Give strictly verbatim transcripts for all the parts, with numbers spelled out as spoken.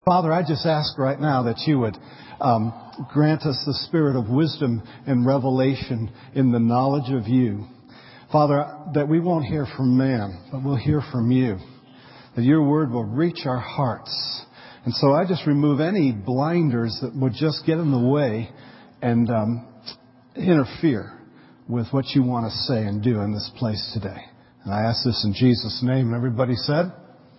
Father, I just ask right now that you would um, grant us the spirit of wisdom and revelation in the knowledge of you. Father, that we won't hear from man, but we'll hear from you. That your word will reach our hearts. And so I just remove any blinders that would just get in the way and um, interfere with what you want to say and do in this place today. And I ask this in Jesus' name. And everybody said,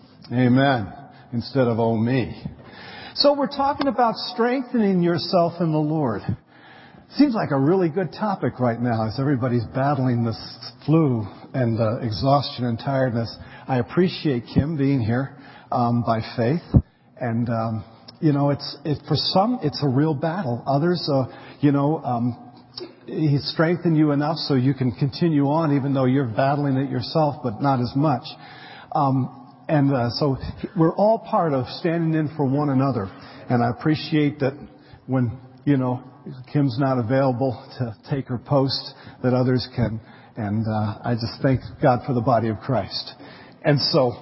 amen. Instead of, oh, me. So we're talking about strengthening yourself in the Lord. Seems like a really good topic right now as everybody's battling this flu and uh, exhaustion and tiredness. I appreciate Kim being here um, by faith. And, um, you know, it's it, for some, it's a real battle. Others, uh, you know, um, He's strengthened you enough so you can continue on even though you're battling it yourself, but not as much. Um And uh, so we're all part of standing in for one another. And I appreciate that when, you know, Kim's not available to take her post, that others can. And uh, I just thank God for the body of Christ. And so,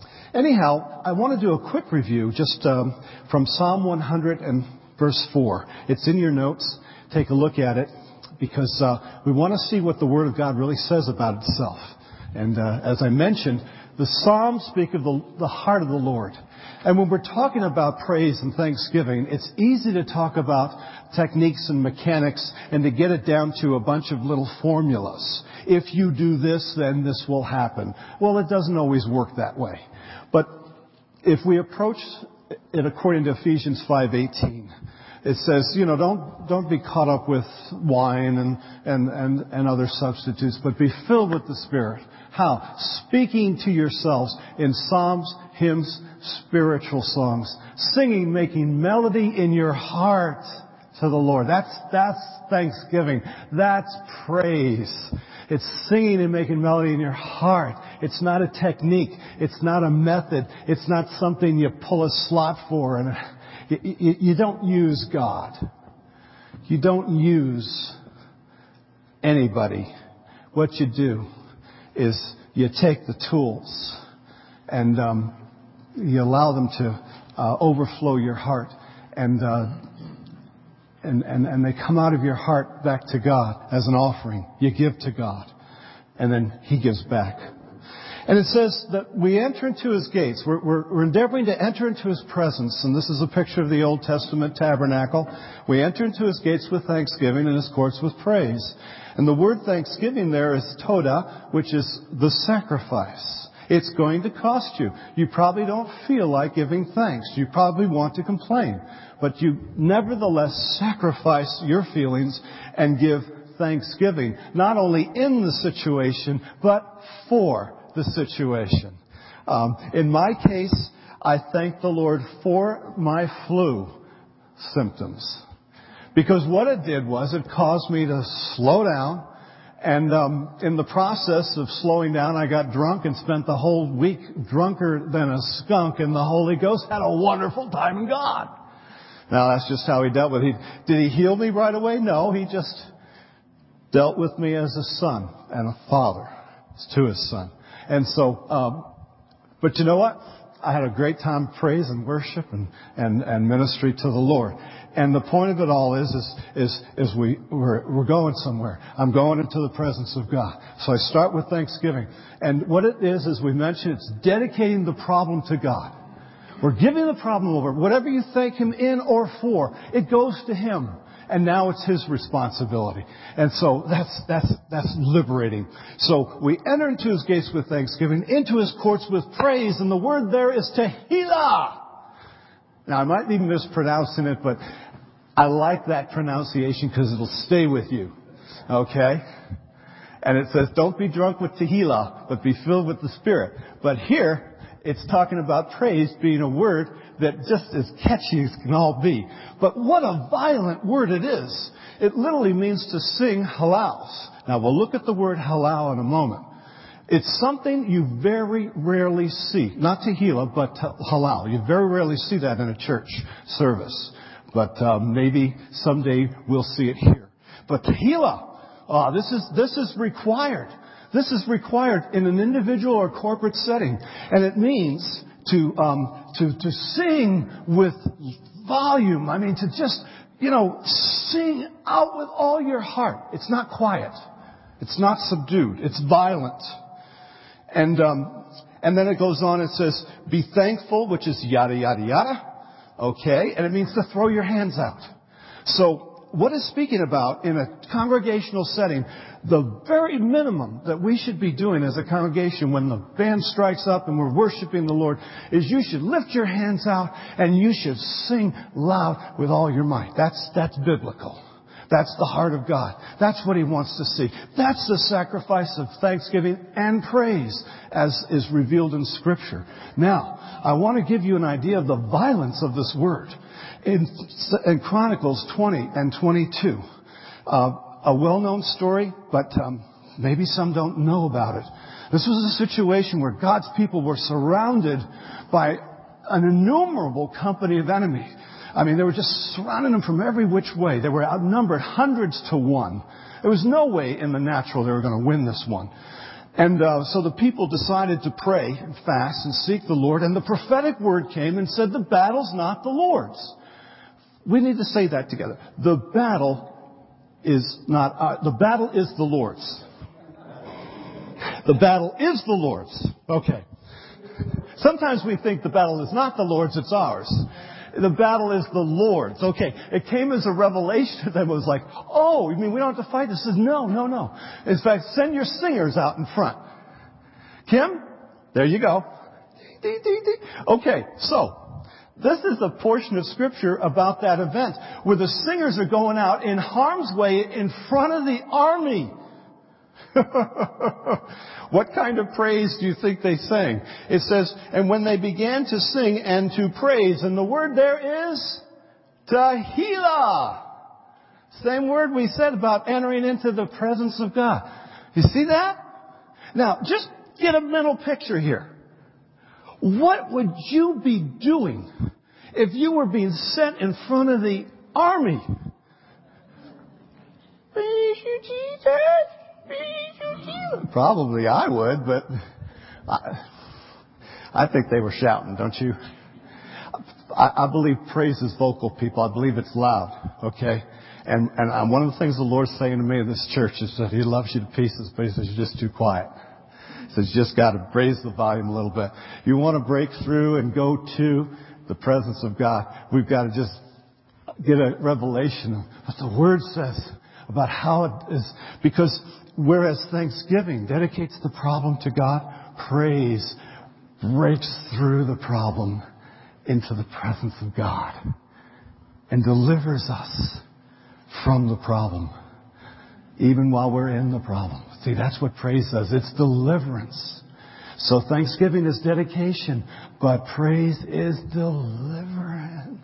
anyhow, I want to do a quick review just um, from Psalm one hundred and verse four. It's in your notes. Take a look at it because uh, we want to see what the Word of God really says about itself. And uh, as I mentioned, the Psalms speak of the, the heart of the Lord. And when we're talking about praise and thanksgiving, it's easy to talk about techniques and mechanics and to get it down to a bunch of little formulas. If you do this, then this will happen. Well, it doesn't always work that way. But if we approach it according to Ephesians five eighteen, it says, you know, don't don't be caught up with wine and, and, and, and other substitutes, but be filled with the Spirit. How? Speaking to yourselves in psalms, hymns, spiritual songs. Singing, making melody in your heart to the Lord. That's, that's thanksgiving. That's praise. It's singing and making melody in your heart. It's not a technique. It's not a method. It's not something you pull a slot for. And you, you, you don't use God. You don't use anybody. What you do is you take the tools and um, you allow them to uh, overflow your heart, and, uh, and and and they come out of your heart back to God as an offering. You give to God, and then He gives back. And it says that we enter into His gates. We're, we're, we're endeavoring to enter into His presence, and this is a picture of the Old Testament tabernacle. We enter into His gates with thanksgiving and His courts with praise. And the word thanksgiving there is toda, which is the sacrifice. It's going to cost you. You probably don't feel like giving thanks. You probably want to complain. But you nevertheless sacrifice your feelings and give thanksgiving. Not only in the situation, but for the situation. Um, in my case, I thank the Lord for my flu symptoms. Because what it did was it caused me to slow down. And um, in the process of slowing down, I got drunk and spent the whole week drunker than a skunk. And the Holy Ghost had a wonderful time in God. Now, that's just how He dealt with it. Did He heal me right away? No, He just dealt with me as a son and a father to His son. And so, um, but you know what? I had a great time of praise and worship and, and, and ministry to the Lord. And the point of it all is, is, is, is we, we're, we're going somewhere. I'm going into the presence of God. So I start with thanksgiving. And what it is, as we mentioned, it's dedicating the problem to God. We're giving the problem over. Whatever you thank Him in or for, it goes to Him. And now it's His responsibility. And so that's, that's, that's liberating. So we enter into His gates with thanksgiving, into His courts with praise. And the word there is tehillah. Now I might be mispronouncing it, but I like that pronunciation because it'll stay with you. Okay? And it says, don't be drunk with tehillah, but be filled with the Spirit. But here, it's talking about praise being a word that just as catchy as can all be. But what a violent word it is. It literally means to sing halals. Now we'll look at the word halal in a moment. It's something you very rarely see. Not tehillah, but halal. You very rarely see that in a church service. But uh, maybe someday we'll see it here. But tehillah, oh, this is this is required. This is required in an individual or corporate setting. And it means to, um, to, to sing with volume. I mean, to just, you know, sing out with all your heart. It's not quiet. It's not subdued. It's violent. And, um, and then it goes on and says, be thankful, which is yada, yada, yada. Okay. And it means to throw your hands out. So, what is speaking about in a congregational setting, the very minimum that we should be doing as a congregation when the band strikes up and we're worshiping the Lord is you should lift your hands out and you should sing loud with all your might. That's, that's biblical. That's the heart of God. That's what He wants to see. That's the sacrifice of thanksgiving and praise as is revealed in Scripture. Now, I want to give you an idea of the violence of this word. In, in Chronicles twenty and twenty-two, uh, a well-known story, but um, maybe some don't know about it. This was a situation where God's people were surrounded by an innumerable company of enemies. I mean, they were just surrounding them from every which way. They were outnumbered hundreds to one. There was no way in the natural they were going to win this one. And uh, so the people decided to pray and fast and seek the Lord. And the prophetic word came and said, the battle's not the Lord's. We need to say that together. The battle is not, uh, the battle is the Lord's. The battle is the Lord's. Okay. Sometimes we think the battle is not the Lord's, it's ours. The battle is the Lord's. Okay. It came as a revelation that was like, oh, you mean we don't have to fight? This says, no, no, no. In fact, send your singers out in front. Kim, there you go. Okay, so this is a portion of Scripture about that event where the singers are going out in harm's way in front of the army. What kind of praise do you think they sang? It says, and when they began to sing and to praise, and the word there is Tehillah. Same word we said about entering into the presence of God. You see that? Now, just get a mental picture here. What would you be doing if you were being sent in front of the army? Praise you, Jesus. Praise you, Jesus. Probably I would, but I, I think they were shouting, don't you? I, I believe praise is vocal, people. I believe it's loud, okay? And, and one of the things the Lord's saying to me in this church is that He loves you to pieces, but He says you're just too quiet. So you just got to raise the volume a little bit. You want to break through and go to the presence of God. We've got to just get a revelation of what the Word says about how it is. Because whereas thanksgiving dedicates the problem to God, praise breaks through the problem into the presence of God and delivers us from the problem, even while we're in the problem. See, that's what praise does. It's deliverance. So thanksgiving is dedication, but praise is deliverance.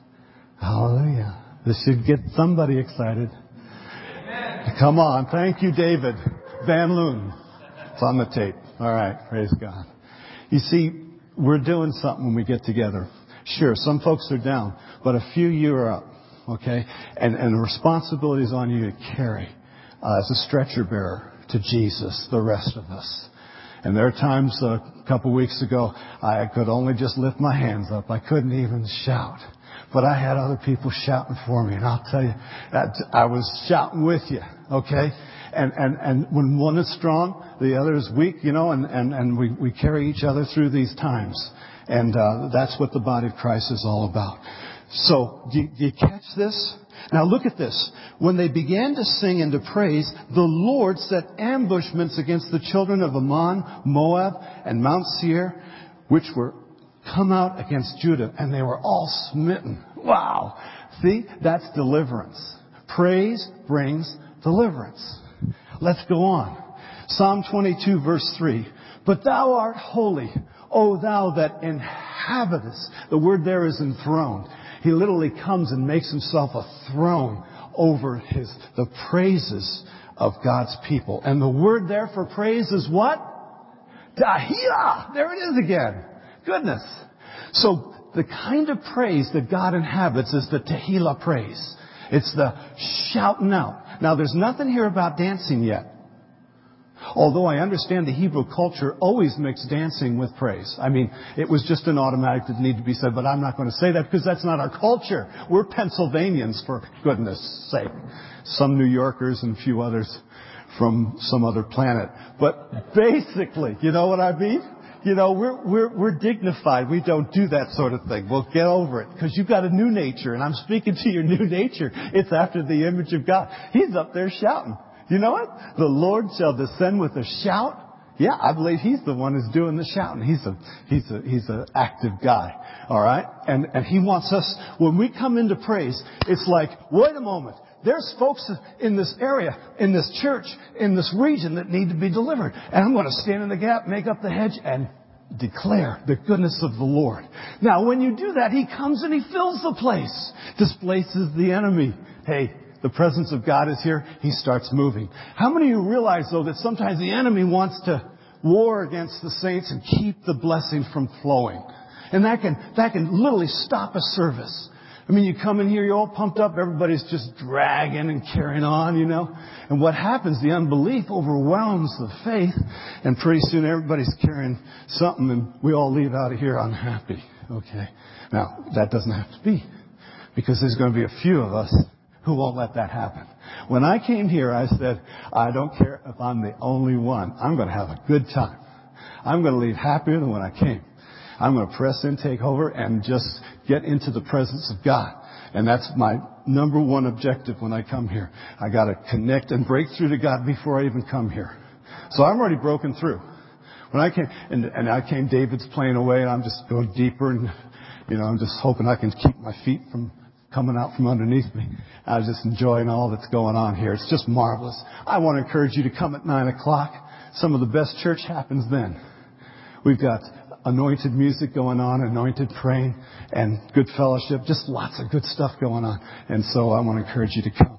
Hallelujah. This should get somebody excited. Amen. Come on. Thank you, David Van Loon. It's on the tape. All right. Praise God. You see, we're doing something when we get together. Sure, some folks are down, but a few you are up. Okay? And, and the responsibility is on you to carry uh, as a stretcher bearer to Jesus, the rest of us. And there are times uh, a couple weeks ago, I could only just lift my hands up. I couldn't even shout. But I had other people shouting for me. And I'll tell you, that I was shouting with you. Okay? And, and, and when one is strong, the other is weak, you know, and, and, and we, we carry each other through these times. And uh, that's what the body of Christ is all about. So, do you, do you catch this? Now look at this. When they began to sing and to praise, the Lord set ambushments against the children of Ammon, Moab, and Mount Seir, which were come out against Judah, and they were all smitten. Wow. See, that's deliverance. Praise brings deliverance. Let's go on. Psalm twenty-two, verse three. But thou art holy, O thou that inhabitest. The word there is enthroned. He literally comes and makes himself a throne over his the praises of God's people. And the word there for praise is what? Tehillah. There it is again. Goodness. So the kind of praise that God inhabits is the Tehillah praise. It's the shouting out. Now there's nothing here about dancing yet. Although I understand the Hebrew culture always mixed dancing with praise. I mean, it was just an automatic that needed to be said, but I'm not going to say that because that's not our culture. We're Pennsylvanians, for goodness sake. Some New Yorkers and a few others from some other planet. But basically, you know what I mean? You know, we're, we're, we're dignified. We don't do that sort of thing. Well, get over it. Because you've got a new nature, and I'm speaking to your new nature. It's after the image of God. He's up there shouting. You know what? The Lord shall descend with a shout. Yeah, I believe He's the one who's doing the shouting. He's a, he's a, he's an active guy. All right? And, and He wants us, when we come into praise, it's like, wait a moment. There's folks in this area, in this church, in this region that need to be delivered. And I'm going to stand in the gap, make up the hedge, and declare the goodness of the Lord. Now, when you do that, He comes and He fills the place, displaces the enemy. Hey, the presence of God is here. He starts moving. How many of you realize, though, that sometimes the enemy wants to war against the saints and keep the blessing from flowing? And that can, that can literally stop a service. I mean, you come in here, you're all pumped up, everybody's just dragging and carrying on, you know. And what happens, the unbelief overwhelms the faith, and pretty soon everybody's carrying something, and we all leave out of here unhappy. Okay. Now, that doesn't have to be, because there's going to be a few of us who won't let that happen. When I came here, I said, I don't care if I'm the only one. I'm going to have a good time. I'm going to leave happier than when I came. I'm going to press in, take over, and just get into the presence of God. And that's my number one objective when I come here. I got to connect and break through to God before I even come here. So I'm already broken through. When I came, and, and I came, David's playing away, and I'm just going deeper, and you know, I'm just hoping I can keep my feet from coming out from underneath me. I was just enjoying all that's going on here. It's just marvelous. I want to encourage you to come at nine o'clock. Some of the best church happens then. We've got anointed music going on, anointed praying, and good fellowship. Just lots of good stuff going on. And so I want to encourage you to come.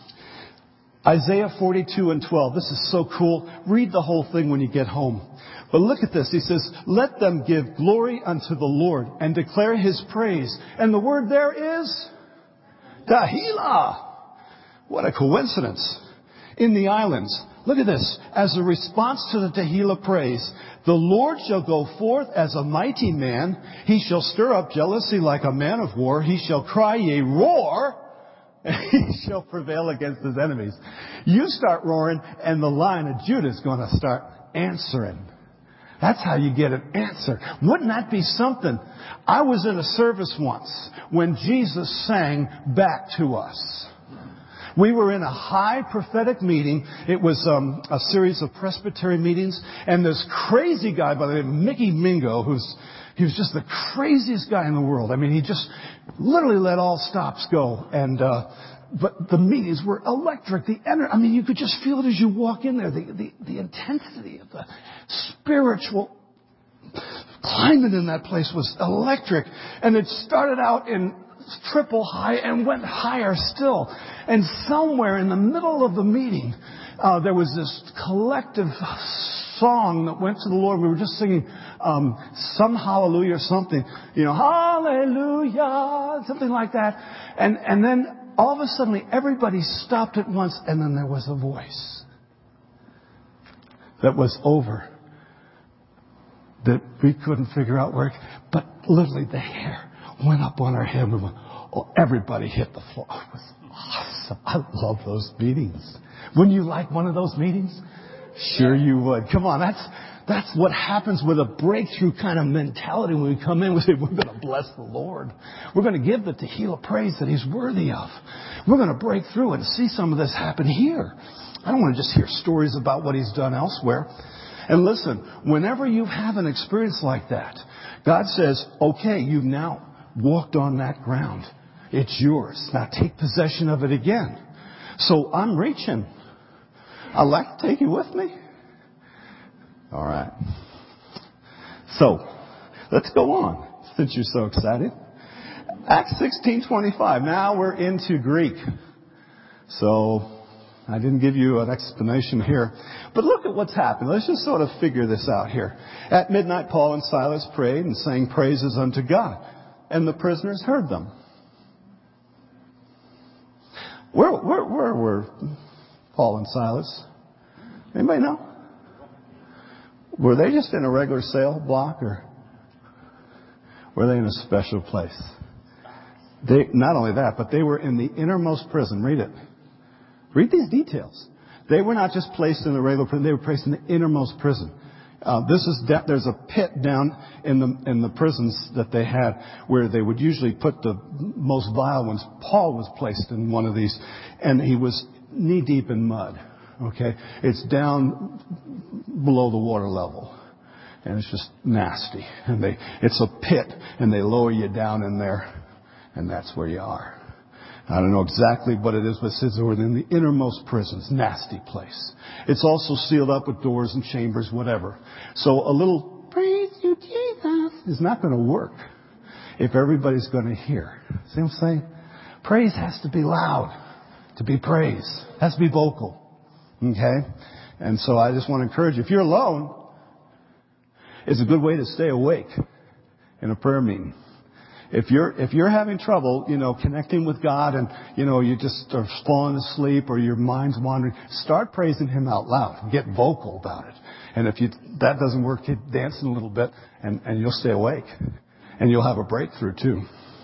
Isaiah forty-two and twelve. This is so cool. Read the whole thing when you get home. But look at this. He says, let them give glory unto the Lord and declare His praise. And the word there is Tehillah. What a coincidence. In the islands. Look at this. As a response to the Tehillah praise, the Lord shall go forth as a mighty man. He shall stir up jealousy like a man of war. He shall cry, yea, roar. And he shall prevail against his enemies. You start roaring, and the Lion of Judah is going to start answering. That's how you get an answer. Wouldn't that be something? I was in a service once when Jesus sang back to us. We were in a high prophetic meeting. It was um, a series of Presbyterian meetings. And this crazy guy by the name of Mickey Mingo, who's he was just the craziest guy in the world. I mean, he just literally let all stops go. And uh, but the meetings were electric. The energy, I mean, you could just feel it as you walk in there. The, the, the intensity of the spiritual climate in that place was electric. And it started out in triple high and went higher still. And somewhere in the middle of the meeting, uh, there was this collective song that went to the Lord. We were just singing um, some hallelujah or something, you know, hallelujah, something like that. And and then all of a sudden, everybody stopped at once, and then there was a voice that was over that we couldn't figure out where, but literally the hair went up on our head. We went, oh, everybody hit the floor. It was awesome. I love those meetings. Wouldn't you like one of those meetings? Sure you would. Come on, that's that's what happens with a breakthrough kind of mentality when we come in. We say, we're going to bless the Lord. We're going to give the Tehillah praise that He's worthy of. We're going to break through and see some of this happen here. I don't want to just hear stories about what He's done elsewhere. And listen, whenever you have an experience like that, God says, okay, you've now walked on that ground. It's yours. Now take possession of it again. So I'm reaching. I'd like to take you with me. All right. So let's go on, since you're so excited. Acts sixteen twenty-five. Now we're into Greek. So I didn't give you an explanation here. But look at what's happened. Let's just sort of figure this out here. At midnight, Paul and Silas prayed and sang praises unto God. And the prisoners heard them. Where, where, where were Paul and Silas? Anybody know? Were they just in a regular cell block, or were they in a special place? They, not only that, but they were in the innermost prison. Read it. Read these details. They were not just placed in the regular prison. They were placed in the innermost prison. Uh, this is de- there's a pit down in the in the prisons that they had where they would usually put the most vile ones. Paul was placed in one of these, and he was knee deep in mud. Okay, it's down below the water level, and it's just nasty. And they it's a pit, and they lower you down in there, and that's where you are. I don't know exactly what it is, but it says they were in the innermost prisons. Nasty place. It's also sealed up with doors and chambers, whatever. So a little praise you, Jesus, is not going to work if everybody's going to hear. See what I'm saying? Praise has to be loud to be praise. It has to be vocal. Okay? And so I just want to encourage you. If you're alone, it's a good way to stay awake in a prayer meeting. If you're, if you're having trouble, you know, connecting with God and, you know, you just are falling asleep or your mind's wandering, start praising Him out loud. Get vocal about it. And if you, that doesn't work, keep dancing a little bit and, and you'll stay awake. And you'll have a breakthrough too.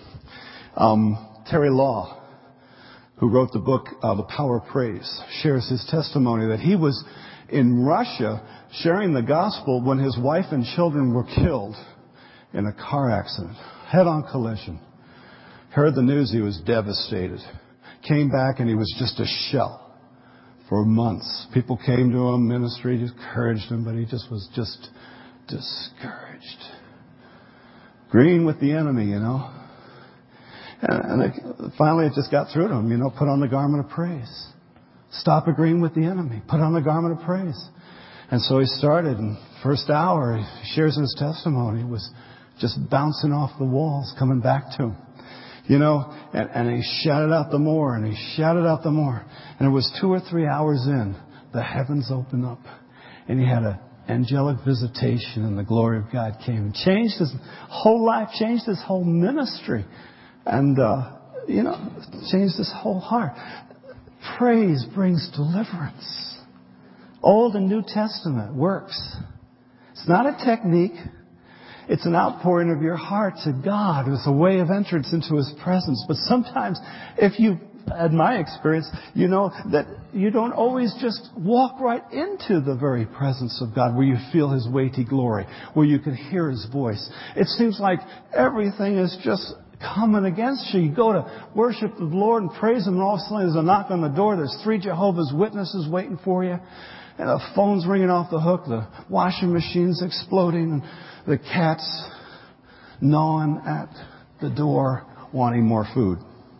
Um, Terry Law, who wrote the book, uh, The Power of Praise, shares his testimony that he was in Russia sharing the gospel when his wife and children were killed in a car accident. Head-on collision. Heard the news, he was devastated. Came back and he was just a shell for months. People came to him, ministry just encouraged him, but he just was just discouraged. Agreeing with the enemy, you know. And, and it, finally it just got through to him, you know, put on the garment of praise. Stop agreeing with the enemy. Put on the garment of praise. And so he started, and first hour, he shares his testimony, was just bouncing off the walls, coming back to him. You know, and, and he shouted out the more, and he shouted out the more. And it was two or three hours in, the heavens opened up, and he had an angelic visitation, and the glory of God came and changed his whole life, changed his whole ministry, and, uh, you know, changed his whole heart. Praise brings deliverance. Old and New Testament works. It's not a technique. It's an outpouring of your heart to God. It's a way of entrance into His presence. But sometimes, if you, in my experience, you know that you don't always just walk right into the very presence of God where you feel His weighty glory, where you can hear His voice. It seems like everything is just coming against you. You go to worship the Lord and praise Him, and all of a sudden there's a knock on the door. There's three Jehovah's Witnesses waiting for you. And the phone's ringing off the hook. The washing machine's exploding. And the cat's gnawing at the door, wanting more food.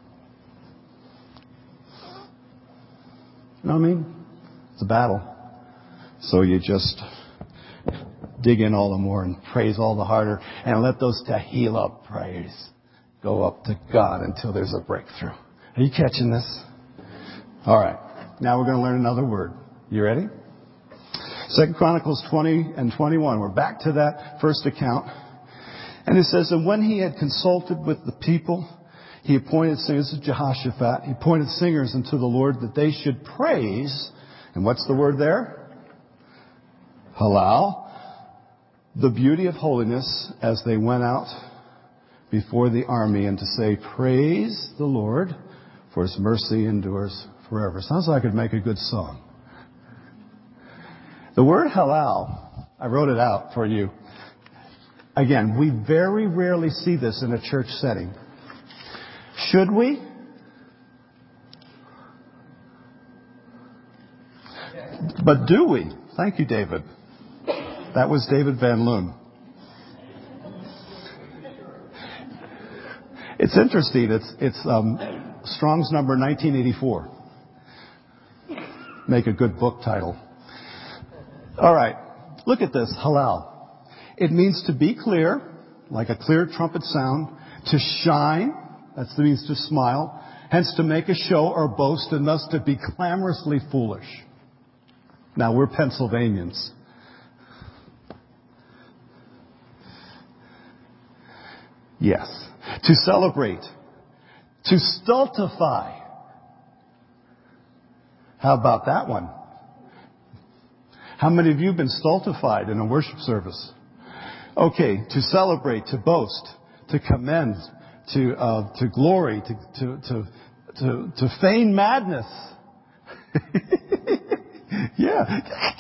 You know what I mean? It's a battle. So you just dig in all the more and praise all the harder and let those Tehillah praise go up to God until there's a breakthrough. Are you catching this? All right. Now we're going to learn another word. You ready? Second Chronicles twenty and twenty-one. We're back to that first account. And it says, and when he had consulted with the people, he appointed singers to Jehoshaphat. He appointed singers unto the Lord that they should praise. And what's the word there? Halal. The beauty of holiness as they went out before the army, and to say, praise the Lord, for His mercy endures forever. Sounds like I could make a good song. The word halal, I wrote it out for you. Again, we very rarely see this in a church setting. Should we? But do we? Thank you, David. That was David Van Loon. It's interesting. It's, it's um, Strong's number nineteen eighty-four. Make a good book title. All right. Look at this. Halal. It means to be clear, like a clear trumpet sound, to shine. That means to smile. Hence to make a show or boast, and thus to be clamorously foolish. Now, we're Pennsylvanians. Yes. To celebrate. To stultify. How about that one? How many of you have been stultified in a worship service? Okay, to celebrate, to boast, to commend, to uh, to glory, to to to to, to feign madness. yeah,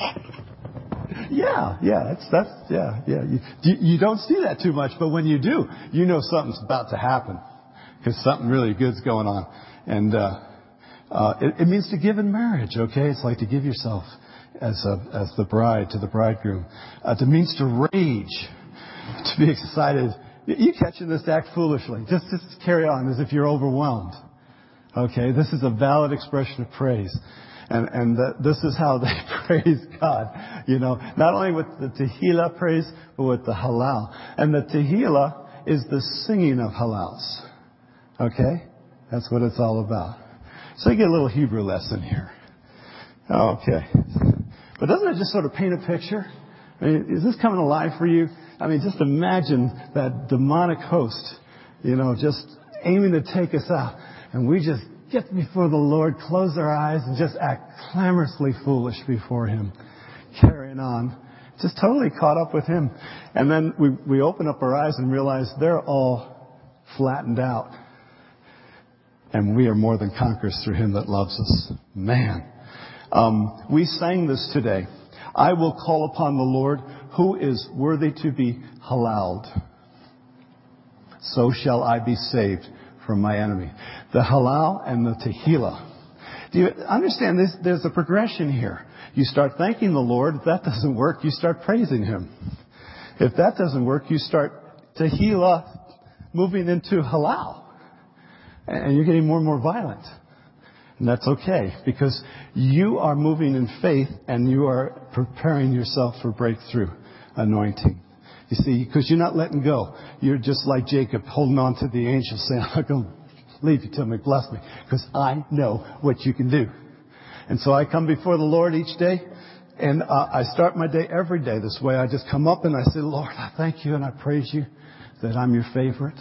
yeah, yeah. That's that's yeah, yeah. You, you don't see that too much, but when you do, you know something's about to happen because something really good's going on, and uh, uh, it, it means to give in marriage. Okay, it's like to give yourself as a, as the bride to the bridegroom. Uh, it means to rage, to be excited. You catching this? To act foolishly. Just just carry on as if you're overwhelmed. Okay, this is a valid expression of praise. And, and that this is how they praise God. You know, not only with the Tehillah praise, but with the Halal. And the Tehillah is the singing of Halals. Okay? That's what it's all about. So you get a little Hebrew lesson here. Okay. But doesn't it just sort of paint a picture? I mean, is this coming alive for you? I mean, just imagine that demonic host, you know, just aiming to take us out. And we just get before the Lord, close our eyes, and just act clamorously foolish before Him, carrying on, just totally caught up with Him. And then we, we open up our eyes and realize they're all flattened out. And we are more than conquerors through Him that loves us. Man. Um, we sang this today. I will call upon the Lord who is worthy to be halaled. So shall I be saved from my enemy. The halal and the tehillah. Do you understand this? There's a progression here. You start thanking the Lord. If that doesn't work, you start praising Him. If that doesn't work, you start tehillah moving into halal. And you're getting more and more violent. And that's okay, because you are moving in faith and you are preparing yourself for breakthrough anointing. You see, because you're not letting go. You're just like Jacob, holding on to the angel, saying, I'm not going to leave you till me, bless me, because I know what you can do. And so I come before the Lord each day, and uh, I start my day every day this way. I just come up and I say, Lord, I thank you and I praise you that I'm your favorite.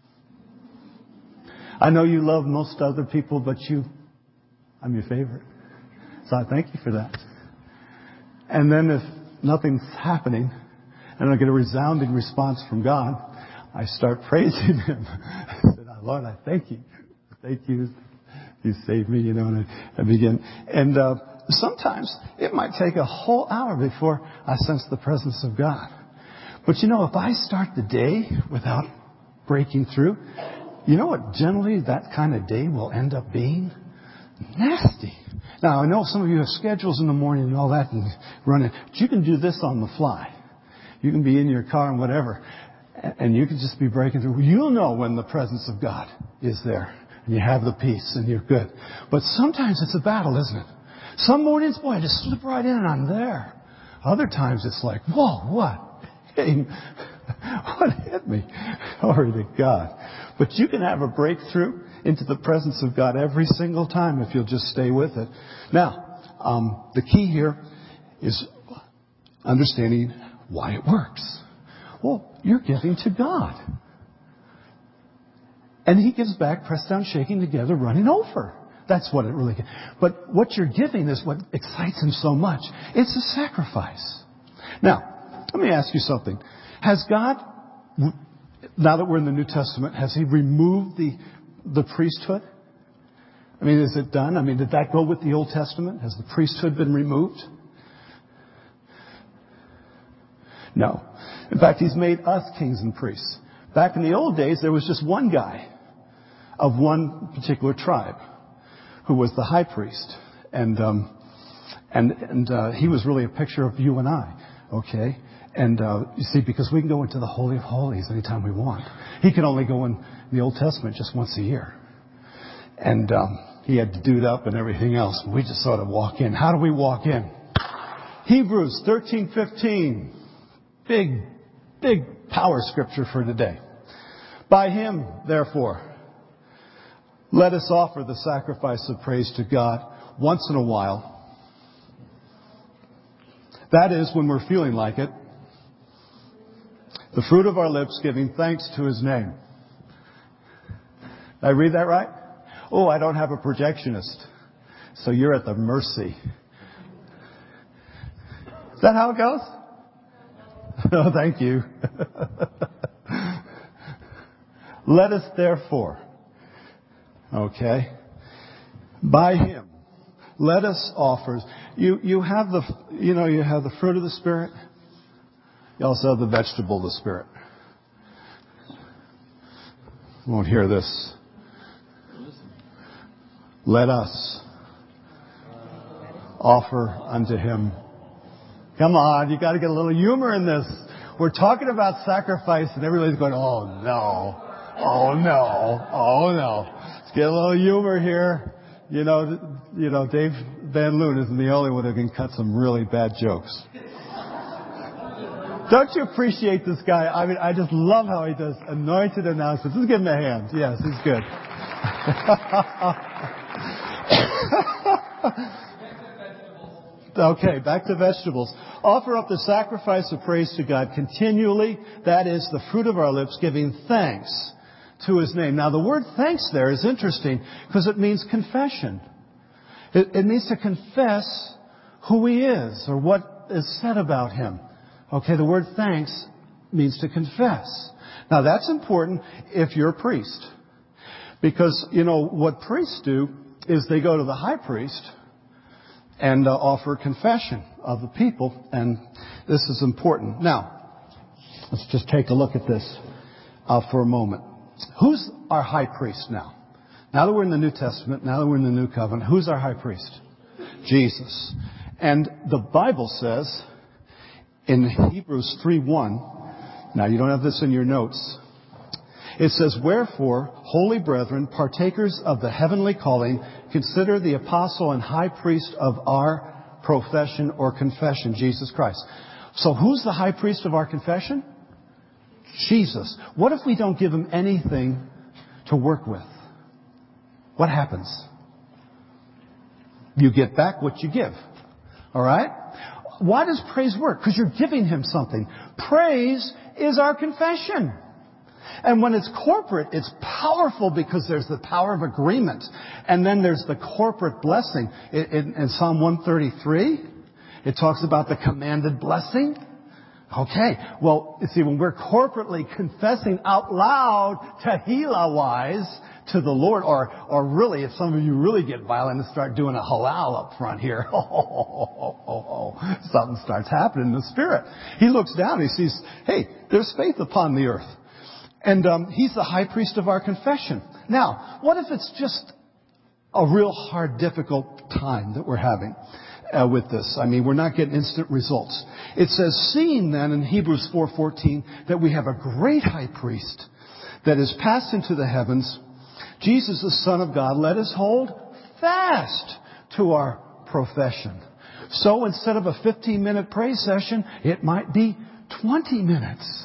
I know you love most other people, but you, I'm your favorite. So I thank you for that. And then if nothing's happening, and I get a resounding response from God, I start praising Him. I said, Lord, I thank you. Thank you. You saved me, you know, and I, I begin. And uh, sometimes it might take a whole hour before I sense the presence of God. But you know, if I start the day without breaking through, you know what generally that kind of day will end up being? Nasty. Now, I know some of you have schedules in the morning and all that and running, but you can do this on the fly. You can be in your car and whatever, and you can just be breaking through. You'll know when the presence of God is there, and you have the peace, and you're good. But sometimes it's a battle, isn't it? Some mornings, boy, I just slip right in and I'm there. Other times it's like, whoa, what? Hey, what hit me? Glory to God. But you can have a breakthrough into the presence of God every single time if you'll just stay with it. Now, um, the key here is understanding why it works. Well, you're giving to God. And He gives back, pressed down, shaking together, running over. That's what it really is. But what you're giving is what excites Him so much. It's a sacrifice. Now, let me ask you something. Has God, now that we're in the New Testament, has He removed the, the priesthood? I mean, is it done? I mean, did that go with the Old Testament? Has the priesthood been removed? No. In fact, He's made us kings and priests. Back in the old days, there was just one guy of one particular tribe who was the high priest. And um, and and uh, he was really a picture of you and I, okay? And uh, you see, because we can go into the Holy of Holies anytime we want. He could only go in the Old Testament just once a year. And um, he had to do it up and everything else. We just sort of walk in. How do we walk in? Hebrews thirteen fifteen. Big, big power scripture for today. By Him, therefore, let us offer the sacrifice of praise to God once in a while. That is, when we're feeling like it. The fruit of our lips giving thanks to His name. Did I read that right? Oh, I don't have a projectionist. So you're at the mercy. Is that how it goes? Oh, thank you. Let us therefore, okay, by Him, let us offer. You you have the you know you have the fruit of the Spirit. You also have the vegetable of the Spirit. You won't hear this. Let us offer unto Him. Come on, you got to get a little humor in this. We're talking about sacrifice, and everybody's going, "Oh no, oh no, oh no." Let's get a little humor here. You know, you know, Dave Van Loon isn't the only one who can cut some really bad jokes. Don't you appreciate this guy? I mean, I just love how he does anointed announcements. Let's give him a hand. Yes, he's good. Okay, back to vegetables. Offer up the sacrifice of praise to God continually. That is the fruit of our lips, giving thanks to His name. Now, the word thanks there is interesting because it means confession. It, it means to confess who He is or what is said about Him. Okay, the word thanks means to confess. Now, that's important if you're a priest. Because, you know, what priests do is they go to the high priest and uh, offer confession of the people. And this is important. Now, let's just take a look at this uh, for a moment. Who's our high priest now? Now that we're in the New Testament, now that we're in the New Covenant, who's our high priest? Jesus. And the Bible says in Hebrews three one, now you don't have this in your notes, it says, "Wherefore, holy brethren, partakers of the heavenly calling, consider the apostle and high priest of our profession or confession, Jesus Christ." So who's the high priest of our confession? Jesus. What if we don't give Him anything to work with? What happens? You get back what you give. All right? Why does praise work? Because you're giving Him something. Praise is our confession. And when it's corporate, it's powerful because there's the power of agreement. And then there's the corporate blessing. In, in, in Psalm one thirty-three, it talks about the commanded blessing. Okay, well, you see, when we're corporately confessing out loud, Tehillah-wise, to the Lord, or or really, if some of you really get violent and start doing a halal up front here, oh, oh, oh, oh, oh, something starts happening in the Spirit. He looks down and he sees, hey, there's faith upon the earth. And um, He's the high priest of our confession. Now, what if it's just a real hard, difficult time that we're having uh, with this? I mean, we're not getting instant results. It says, "Seeing then," in Hebrews four fourteen, "that we have a great high priest that is passed into the heavens, Jesus, the Son of God, let us hold fast to our profession." So instead of a fifteen-minute praise session, it might be twenty minutes.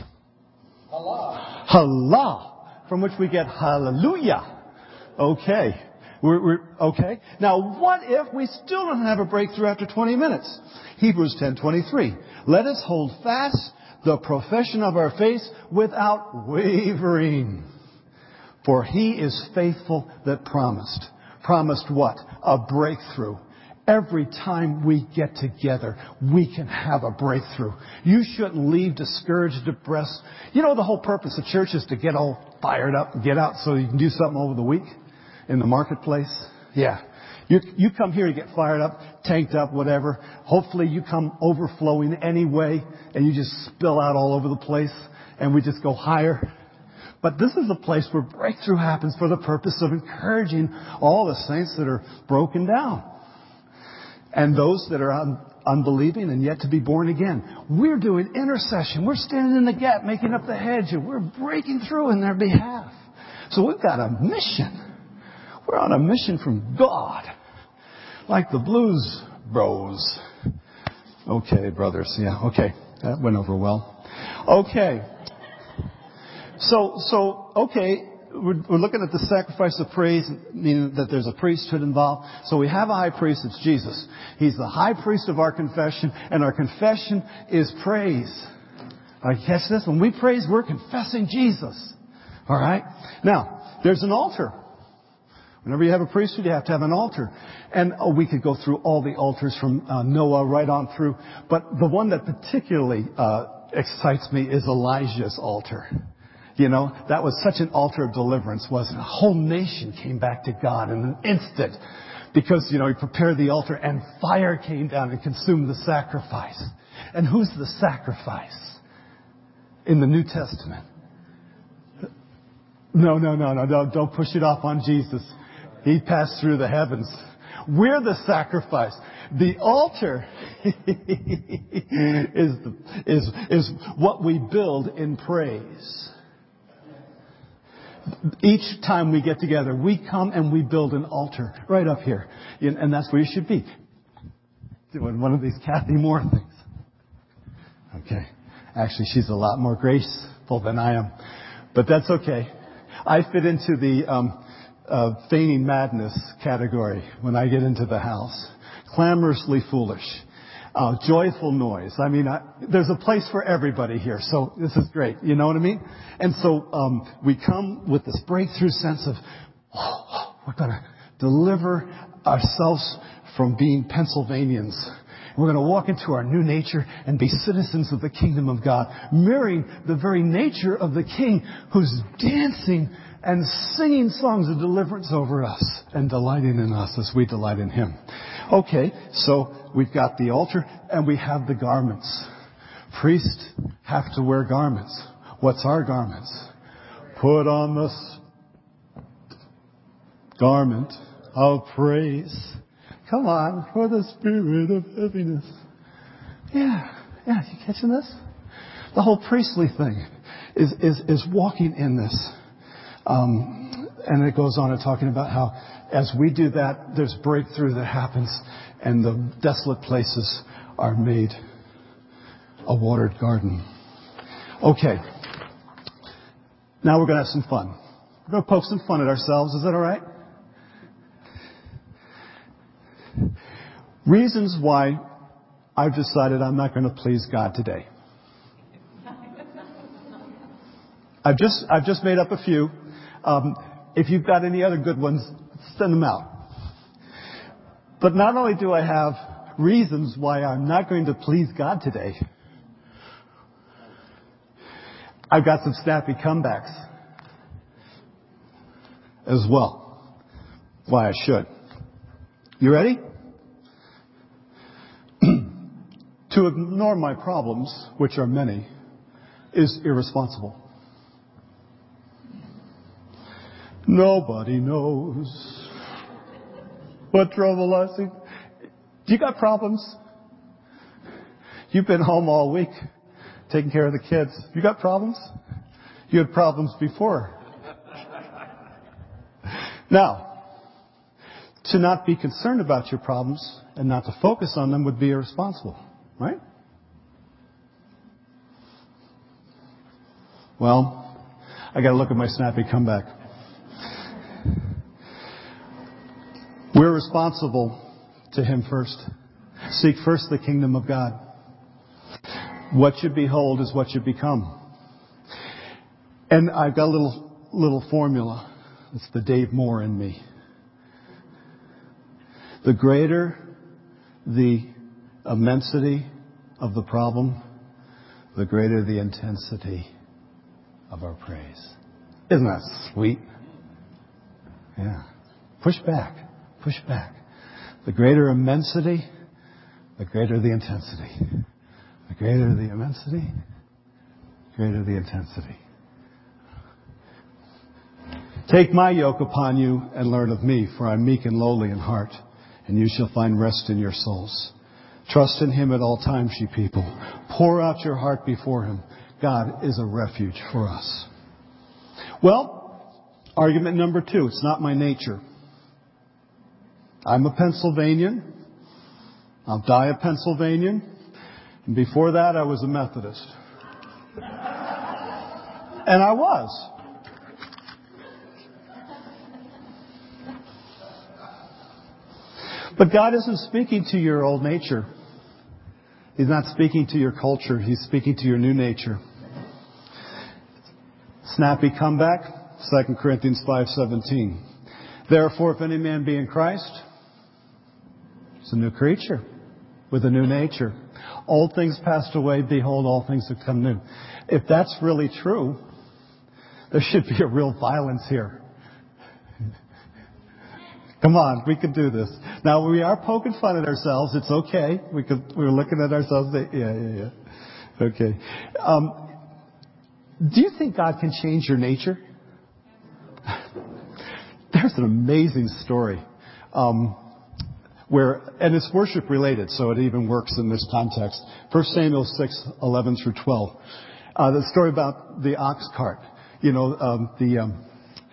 Allah. Allah, from which we get hallelujah. Okay. We're, we're, okay. Now, what if we still don't have a breakthrough after twenty minutes? Hebrews ten twenty-three. "Let us hold fast the profession of our faith without wavering. For He is faithful that promised." Promised what? A breakthrough. Every time we get together, we can have a breakthrough. You shouldn't leave discouraged, depressed. You know, the whole purpose of church is to get all fired up and get out so you can do something over the week in the marketplace. Yeah. You, you come here to get fired up, tanked up, whatever. Hopefully you come overflowing anyway and you just spill out all over the place and we just go higher. But this is a place where breakthrough happens for the purpose of encouraging all the saints that are broken down. And those that are un- unbelieving and yet to be born again. We're doing intercession. We're standing in the gap, making up the hedge, and we're breaking through in their behalf. So we've got a mission. We're on a mission from God. Like the Blues Bros. Okay, brothers. Yeah, okay. That went over well. Okay. So, so, okay. We're, we're looking at the sacrifice of praise, meaning that there's a priesthood involved. So we have a high priest, it's Jesus. He's the high priest of our confession, and our confession is praise. All right, catch this? When we praise, we're confessing Jesus. All right? Now, there's an altar. Whenever you have a priesthood, you have to have an altar. And oh, we could go through all the altars from uh, Noah right on through. But the one that particularly uh, excites me is Elijah's altar. You know, that was such an altar of deliverance, wasn't it? A whole nation came back to God in an instant. Because, you know, he prepared the altar and fire came down and consumed the sacrifice. And who's the sacrifice in the New Testament? No, no, no, no, no, don't push it off on Jesus. He passed through the heavens. We're the sacrifice. The altar is, the, is, is what we build in praise. Each time we get together, we come and we build an altar right up here. And that's where you should be. Doing one of these Kathy Moore things. Okay. Actually, she's a lot more graceful than I am. But that's okay. I fit into the um, uh, feigning madness category when I get into the house. Clamorously foolish. Uh, joyful noise. I mean, I, there's a place for everybody here, so this is great. You know what I mean? And so um, we come with this breakthrough sense of, oh, oh, we're going to deliver ourselves from being Pennsylvanians. We're going to walk into our new nature and be citizens of the kingdom of God, mirroring the very nature of the King who's dancing and singing songs of deliverance over us and delighting in us as we delight in Him. Okay, so we've got the altar and we have the garments. Priests have to wear garments. What's our garments? Put on the garment of praise. Come on, for the spirit of heaviness. Yeah, yeah, you catching this? The whole priestly thing is, is, is walking in this. Um, and it goes on and talking about how as we do that, there's breakthrough that happens and the desolate places are made a watered garden. Okay. Now we're going to have some fun. We're going to poke some fun at ourselves. Is that all right? Reasons why I've decided I'm not going to please God today. I've just I've just made up a few. Um, if you've got any other good ones, send them out. But not only do I have reasons why I'm not going to please God today, I've got some snappy comebacks as well. Why I should. You ready? To ignore my problems, which are many, is irresponsible. Nobody knows what trouble I see. Do you got problems? You've been home all week taking care of the kids. You got problems? You had problems before. Now, to not be concerned about your problems and not to focus on them would be irresponsible, right? Well, I got to look at my snappy comeback. We're responsible to Him first. Seek first the kingdom of God. What you behold is what you become. And I've got a little little formula. It's the Dave Moore in me. The greater the immensity of the problem, the greater the intensity of our praise. Isn't that sweet? Yeah. Push back. Push back. The greater immensity, the greater the intensity. The greater the immensity, the greater the intensity. Take my yoke upon you and learn of me, for I am meek and lowly in heart, and you shall find rest in your souls. Trust in Him at all times, ye people. Pour out your heart before Him. God is a refuge for us. Well, argument number two, it's not my nature. I'm a Pennsylvanian. I'll die a Pennsylvanian. And before that, I was a Methodist. And I was. But God isn't speaking to your old nature. He's not speaking to your culture. He's speaking to your new nature. Snappy comeback, Second Corinthians five seventeen. Therefore, if any man be in Christ, he's a new creature with a new nature. Old things passed away, behold, all things have come new. If that's really true, there should be a real violence here. Come on, we can do this. Now, we are poking fun at ourselves. It's okay. We could, we're looking at ourselves. Yeah, yeah, yeah. Okay. Um, do you think God can change your nature? There's an amazing story um, where, and it's worship related, so it even works in this context. First Samuel six, eleven through twelve. Uh, the story about the ox cart. You know, um, the um,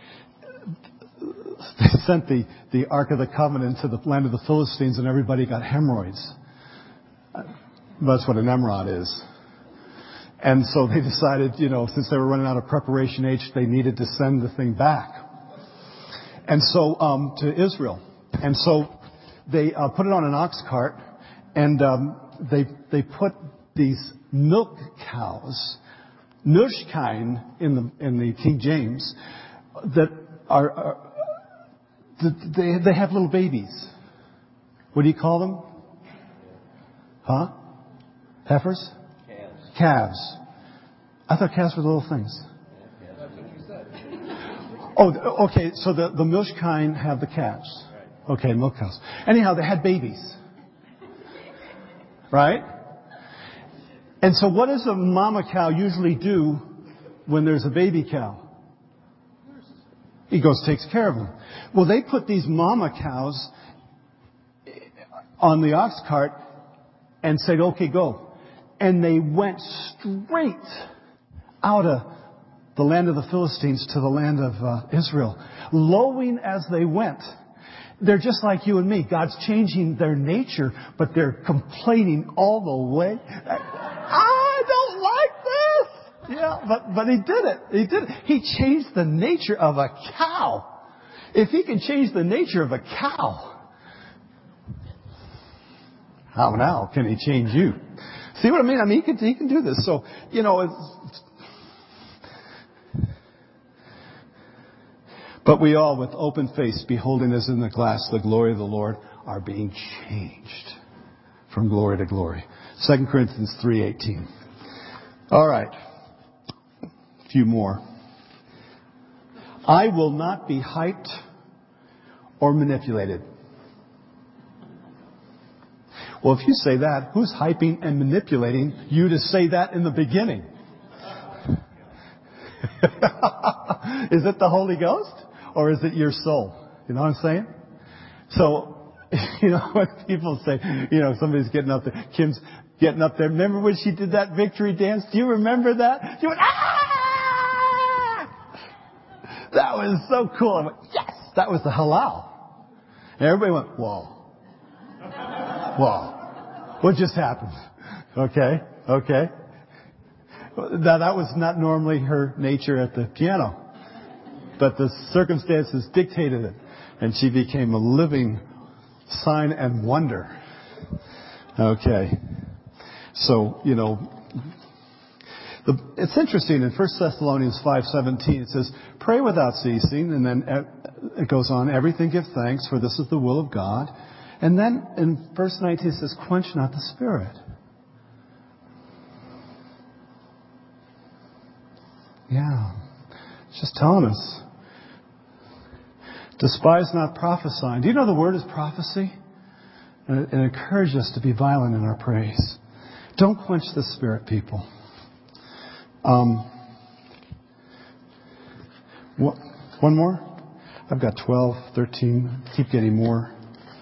they sent the, the Ark of the Covenant to the land of the Philistines, and everybody got hemorrhoids. That's what an emerald is. And so they decided, you know, since they were running out of preparation age, they needed to send the thing back. And so, um, to Israel. And so they uh, put it on an ox cart, and um, they they put these milk cows, Nushkine in the in the King James, that are, are that they they have little babies. What do you call them? Huh? Heifers? Calves. Calves. I thought calves were little things. That's what you said. Oh, okay. So the the Nushkine have the calves. Okay, milk cows. Anyhow, they had babies. Right? And so what does a mama cow usually do when there's a baby cow? He goes, takes care of them. Well, they put these mama cows on the ox cart and said, okay, go. And they went straight out of the land of the Philistines to the land of uh, Israel, lowing as they went. They're just like you and me. God's changing their nature, but they're complaining all the way. I don't like this. Yeah, but, but he did it. He did it. He changed the nature of a cow. If he can change the nature of a cow, how now can he change you? See what I mean? I mean, he can, he can do this. So, you know, it's, but we all, with open face, beholding as in the glass the glory of the Lord, are being changed from glory to glory. Second Corinthians three eighteen. All right. A few more. I will not be hyped or manipulated. Well, if you say that, who's hyping and manipulating you to say that in the beginning? Is it the Holy Ghost? Or is it your soul? You know what I'm saying? So, you know, when people say, you know, somebody's getting up there, Kim's getting up there. Remember when she did that victory dance? Do you remember that? She went, ah! That was so cool. I went, yes! That was the halal. And everybody went, whoa. Whoa. What just happened? Okay, okay. Now, that was not normally her nature at the piano. But the circumstances dictated it. And she became a living sign and wonder. Okay. So, you know, the, it's interesting. In First Thessalonians five seventeen, it says, pray without ceasing. And then it goes on, everything give thanks, for this is the will of God. And then in verse nineteen, it says, quench not the spirit. Yeah. It's just telling us. Despise not prophesying. Do you know the word is prophecy? And it, it encourages us to be violent in our praise. Don't quench the spirit, people. Um, what, one more? I've got twelve, thirteen. Keep getting more.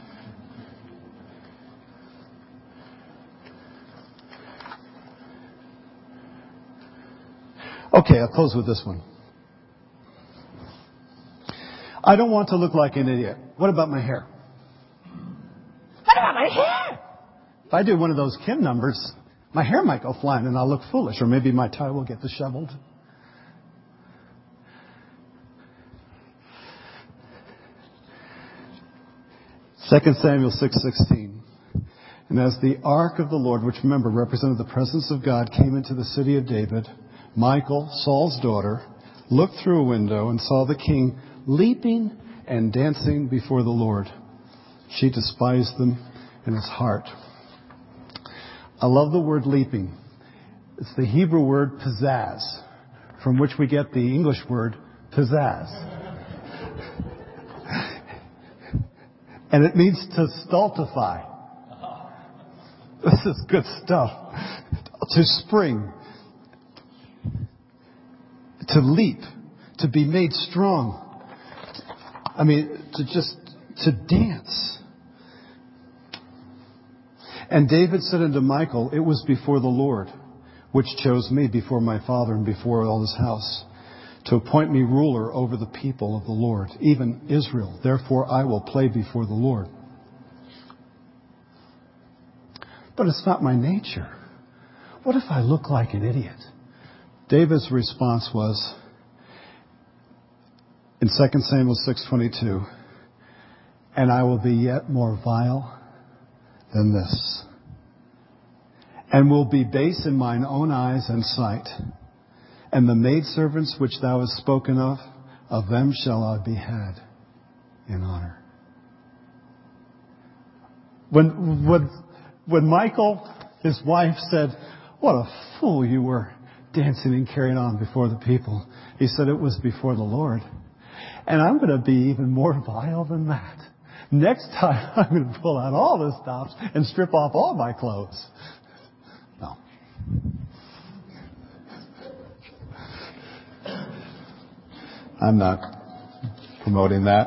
Okay, I'll close with this one. I don't want to look like an idiot. What about my hair? What about my hair? If I do one of those Kim numbers, my hair might go flying and I'll look foolish, or maybe my tie will get disheveled. Second Samuel six sixteen. And as the ark of the Lord, which remember represented the presence of God, came into the city of David, Michal, Saul's daughter, looked through a window and saw the king leaping and dancing before the Lord. She despised them in his heart. I love the word leaping. It's the Hebrew word pizzazz, from which we get the English word pizzazz. And it means to stultify. This is good stuff. To spring. To leap. To be made strong. I mean, to just, to dance. And David said unto Michal, it was before the Lord, which chose me before my father and before all his house, to appoint me ruler over the people of the Lord, even Israel. Therefore I will play before the Lord. But it's not my nature. What if I look like an idiot? David's response was, in Second Samuel six twenty-two, and I will be yet more vile than this, and will be base in mine own eyes and sight. And the maidservants which thou hast spoken of, of them shall I be had in honor. When, when, when Michal, his wife, said, what a fool you were dancing and carrying on before the people, he said it was before the Lord. And I'm going to be even more vile than that. Next time I'm going to pull out all the stops and strip off all my clothes. No. I'm not promoting that.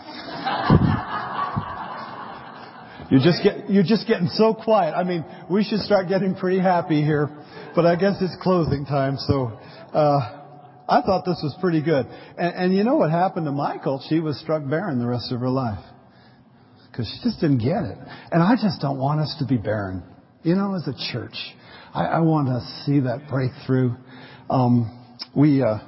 You're just get, you're just getting so quiet. I mean, we should start getting pretty happy here, but I guess it's closing time. So uh, I thought this was pretty good. And, and you know what happened to Michal? She was struck barren the rest of her life because she just didn't get it. And I just don't want us to be barren. You know, as a church, I, I want to see that breakthrough. Um, we. Uh,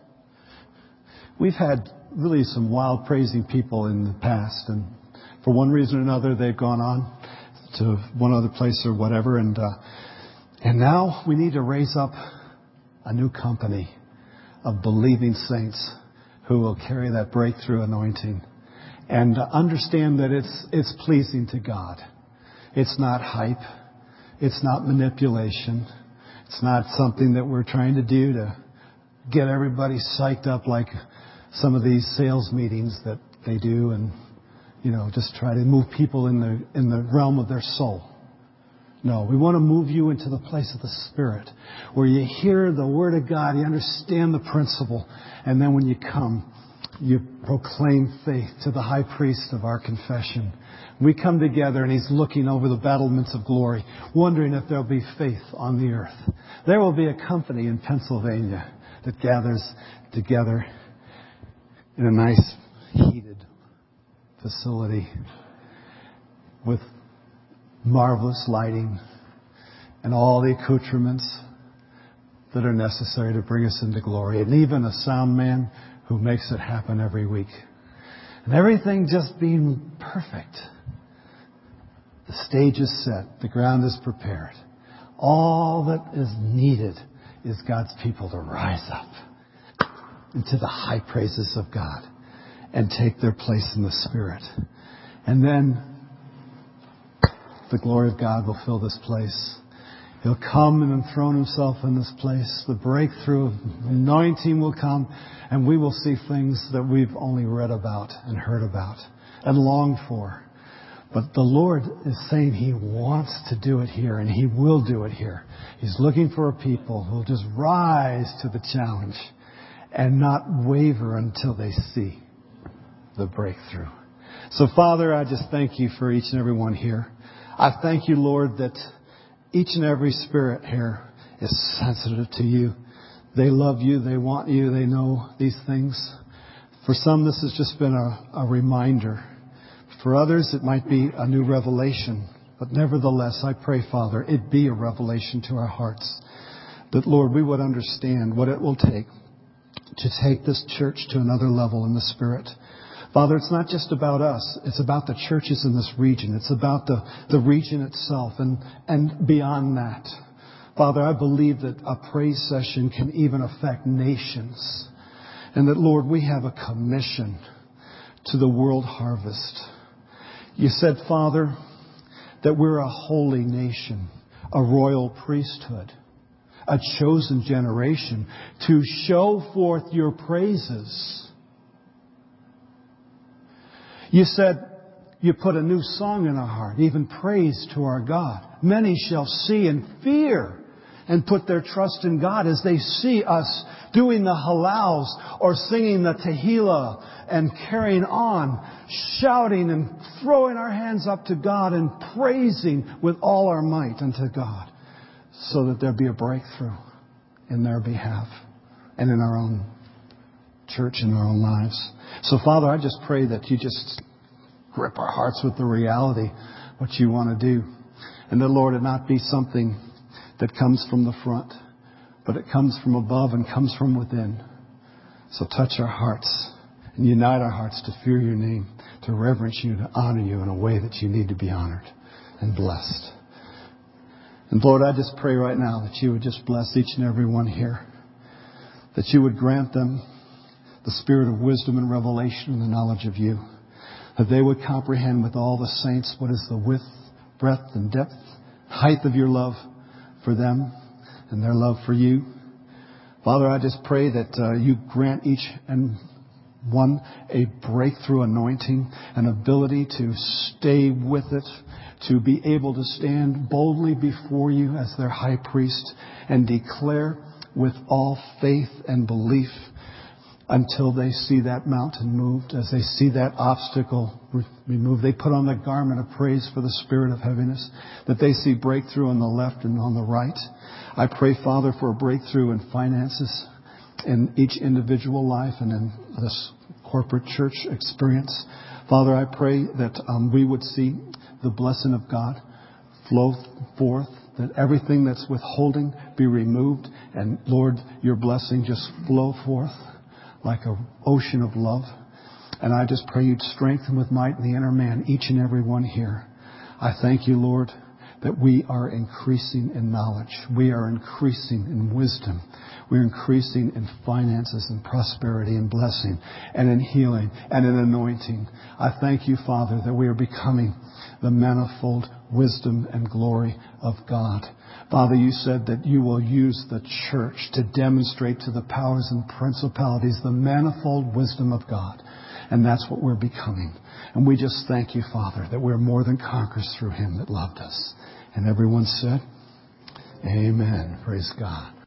We've had really some wild praising people in the past, and for one reason or another, they've gone on to one other place or whatever, and uh, and now we need to raise up a new company of believing saints who will carry that breakthrough anointing and uh, understand that it's it's pleasing to God. It's not hype. It's not manipulation. It's not something that we're trying to do to get everybody psyched up like some of these sales meetings that they do, and, you know, just try to move people in the in the realm of their soul. No, we want to move you into the place of the Spirit, where you hear the Word of God, you understand the principle, and then when you come, you proclaim faith to the high priest of our confession. We come together and he's looking over the battlements of glory, wondering if there'll be faith on the earth. There will be a company in Pennsylvania that gathers together in a nice heated facility with marvelous lighting and all the accoutrements that are necessary to bring us into glory, and even a sound man who makes it happen every week. And everything just being perfect. The stage is set. The ground is prepared. All that is needed is God's people to rise up into the high praises of God and take their place in the Spirit. And then the glory of God will fill this place. He'll come and enthrone himself in this place. The breakthrough anointing will come, and we will see things that we've only read about and heard about and longed for. But the Lord is saying He wants to do it here, and He will do it here. He's looking for a people who will just rise to the challenge and not waver until they see the breakthrough. So, Father, I just thank You for each and every one here. I thank You, Lord, that each and every spirit here is sensitive to You. They love You. They want You. They know these things. For some, this has just been a, a reminder. For others, it might be a new revelation. But nevertheless, I pray, Father, it be a revelation to our hearts. That, Lord, we would understand what it will take to take this church to another level in the Spirit. Father, it's not just about us. It's about the churches in this region. It's about the, the region itself and, and beyond that. Father, I believe that a praise session can even affect nations. And that, Lord, we have a commission to the world harvest. You said, Father, that we're a holy nation, a royal priesthood, a chosen generation to show forth your praises. You said you put a new song in our heart, even praise to our God. Many shall see and fear and put their trust in God as they see us doing the halals or singing the Tehillah and carrying on, shouting and throwing our hands up to God and praising with all our might unto God, so that there be a breakthrough in their behalf and in our own church and our own lives. So, Father, I just pray that you just grip our hearts with the reality, what you want to do. And that, Lord, it not be something that comes from the front, but it comes from above and comes from within. So touch our hearts and unite our hearts to fear your name, to reverence you, to honor you in a way that you need to be honored and blessed. And Lord, I just pray right now that you would just bless each and every one here, that you would grant them the spirit of wisdom and revelation and the knowledge of you, that they would comprehend with all the saints what is the width, breadth, and depth, height of your love for them and their love for you. Father, I just pray that uh, you grant each and one a breakthrough anointing, an ability to stay with it, to be able to stand boldly before you as their high priest and declare with all faith and belief until they see that mountain moved, as they see that obstacle removed. They put on the garment of praise for the spirit of heaviness, that they see breakthrough on the left and on the right. I pray, Father, for a breakthrough in finances in each individual life and in this corporate church experience. Father, I pray that um, we would see the blessing of God flow forth, that everything that's withholding be removed, and Lord, your blessing just flow forth like an ocean of love. And I just pray you'd strengthen with might in the inner man each and every one here. I thank you, Lord, that we are increasing in knowledge. We are increasing in wisdom. We're increasing in finances and prosperity and blessing and in healing and in anointing. I thank you, Father, that we are becoming the manifold wisdom and glory of God. Father, you said that you will use the church to demonstrate to the powers and principalities the manifold wisdom of God. And that's what we're becoming. And we just thank you, Father, that we're more than conquerors through him that loved us. And everyone said, amen. Praise God.